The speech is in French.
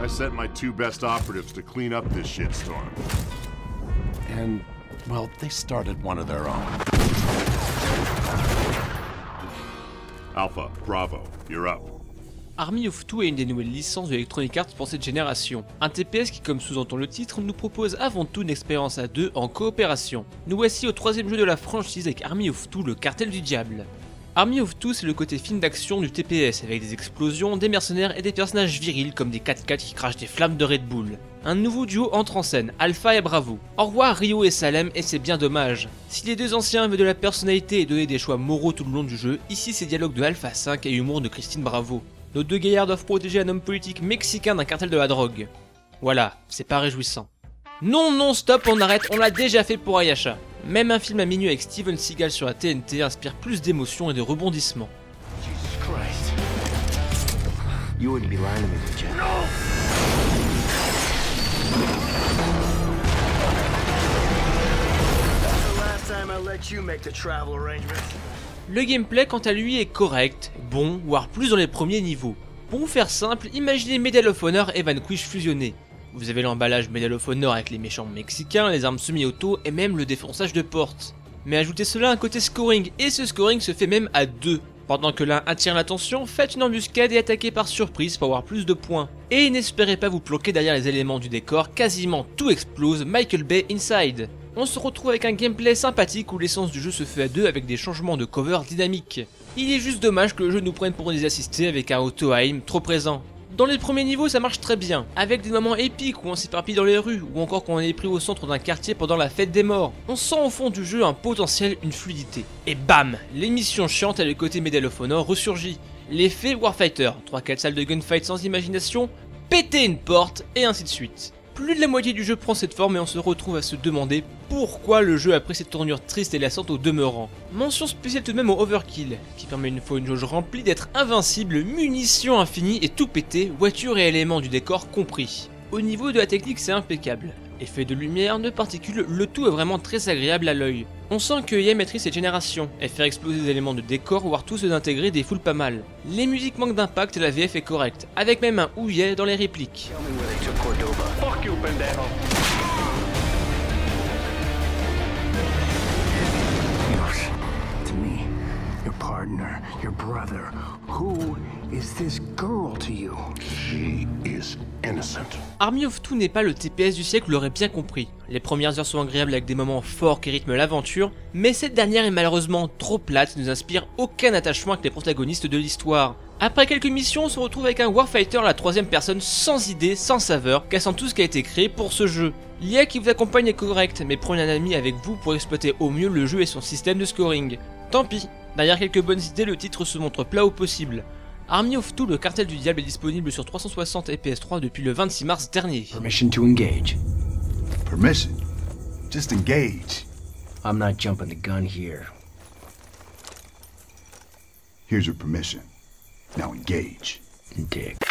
I sent my 2 best operatives to clean up this shitstorm. And, well, they started one of their own. Alpha, Bravo, you're up. Army of Two est une des nouvelles licences de Electronic Arts pour cette génération. Un TPS qui, comme sous-entend le titre, nous propose avant tout une expérience à 2 en coopération. Nous voici au 3ème jeu de la franchise avec Army of Two, le cartel du diable. Army of Two, c'est le côté film d'action du TPS, avec des explosions, des mercenaires et des personnages virils comme des 4x4 qui crachent des flammes de Red Bull. Un nouveau duo entre en scène, Alpha et Bravo. Au revoir Rio et Salem, et c'est bien dommage. Si les 2 anciens avaient de la personnalité et donnaient des choix moraux tout le long du jeu, ici c'est dialogue de Alpha 5 et humour de Christine Bravo. Nos 2 gaillards doivent protéger un homme politique mexicain d'un cartel de la drogue. Voilà, c'est pas réjouissant. Non, stop, on arrête, on l'a déjà fait pour Ayasha. Même un film à minuit avec Steven Seagal sur la TNT inspire plus d'émotions et de rebondissements. Jesus Christ. You wouldn't be lying to me, would you? No! That's the last time I let you make the travel arrangements. Le gameplay quant à lui est correct, bon, voire plus dans les premiers niveaux. Pour vous faire simple, imaginez Medal of Honor et Vanquish fusionnés. Vous avez l'emballage Medal of Honor avec les méchants mexicains, les armes semi-auto et même le défonçage de portes. Mais ajoutez cela un côté scoring, et ce scoring se fait même à 2. Pendant que l'un attire l'attention, faites une embuscade et attaquez par surprise pour avoir plus de points. Et n'espérez pas vous planquer derrière les éléments du décor, quasiment tout explose, Michael Bay inside. On se retrouve avec un gameplay sympathique où l'essence du jeu se fait à 2 avec des changements de cover dynamiques. Il est juste dommage que le jeu nous prenne pour des assistés avec un auto-aim trop présent. Dans les premiers niveaux ça marche très bien, avec des moments épiques où on s'éparpille dans les rues, ou encore quand on est pris au centre d'un quartier pendant la fête des morts. On sent au fond du jeu un potentiel, une fluidité. Et bam, l'émission chiante et le côté Medal of Honor ressurgit. L'effet Warfighter, 3-4 salles de gunfight sans imagination, péter une porte, et ainsi de suite. Plus de la moitié du jeu prend cette forme et on se retrouve à se demander pourquoi le jeu a pris cette tournure triste et lassante au demeurant. Mention spéciale tout de même au Overkill, qui permet une fois une jauge remplie d'être invincible, munitions infinies et tout péter, voitures et éléments du décor compris. Au niveau de la technique c'est impeccable. Effet de lumière, de particules, le tout est vraiment très agréable à l'œil. On sent que EA maîtrise cette génération, et faire exploser des éléments de décor, voire tout d'intégrer des foules pas mal. Les musiques manquent d'impact et la VF est correcte, avec même un ouillet dans les répliques. Fuck you, pendejo. To me, your partner, your brother, who is this girl to you? She is innocent. Army of Two n'est pas le TPS du siècle, vous l'aurez bien compris. Les premières heures sont agréables avec des moments forts qui rythment l'aventure, mais cette dernière est malheureusement trop plate et ne nous inspire aucun attachement avec les protagonistes de l'histoire. Après quelques missions, on se retrouve avec un Warfighter à la 3ème personne sans idée, sans saveur, cassant tout ce qui a été créé pour ce jeu. L'IA qui vous accompagne est correcte, mais prenez un ami avec vous pour exploiter au mieux le jeu et son système de scoring. Tant pis, derrière quelques bonnes idées, le titre se montre plat au possible. Army of Two, le cartel du diable est disponible sur 360 et PS3 depuis le 26 mars dernier. Permission to engage. Permission? Just engage. I'm not jumping the gun here. Here's your permission. Now engage. Dick.